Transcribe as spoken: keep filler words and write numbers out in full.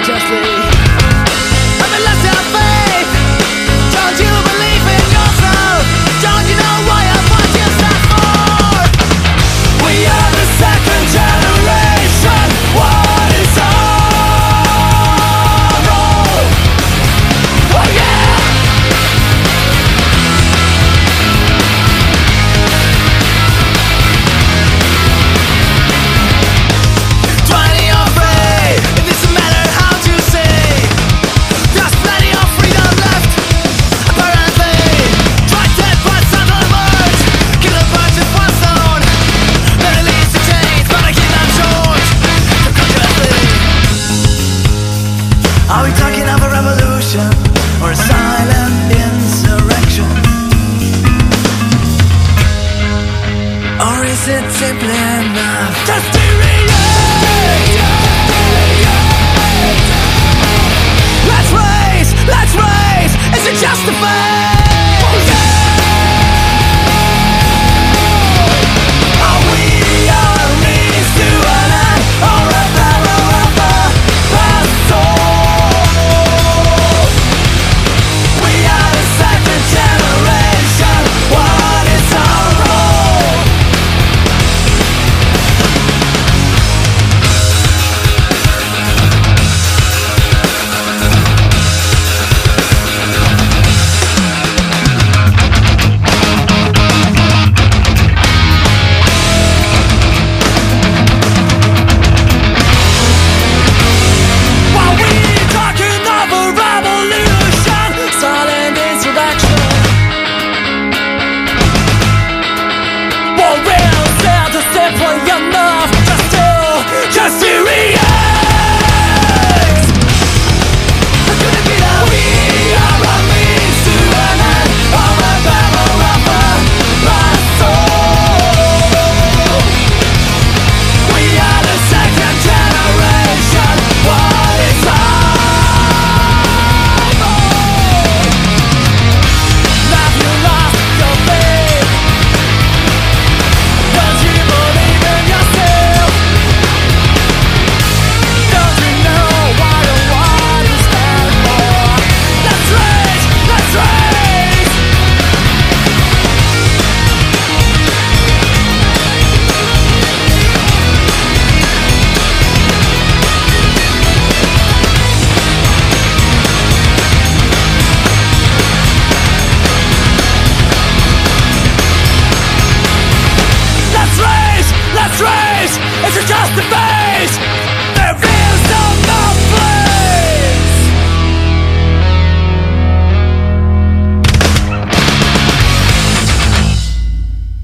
courageously. Have you lost your faith? Don't you believe in yourself? Don't you know why and what you stand for? We are the second generation. What is our role? Oh yeah! Twenty or afraid, it doesn't matter how to say. There's plenty of freedom left, apparently. Try ten parts on the verge, kill a bunch of one stone. Then it leads to change, but I keep them short. Subconsciously. Are we talking of a revolution or a silent insurrection? Or is it simply enough just to react? Let's race, let's race. Is it justified? Are we our means to an end, or a barrel of a past soul? We are the second generation. What is our role? While we talking of a revolution, silent insurrection. Well, real sound is simply enough just to, just to react. Could it be that we are a means to an end, or a barrel of a lost soul? We are the second generation. What is our role? Have you lost your faith? Don't you believe in yourself? Don't you know what and what you stand for? Let's race, let's race. Let's race, let's race. Is it justified?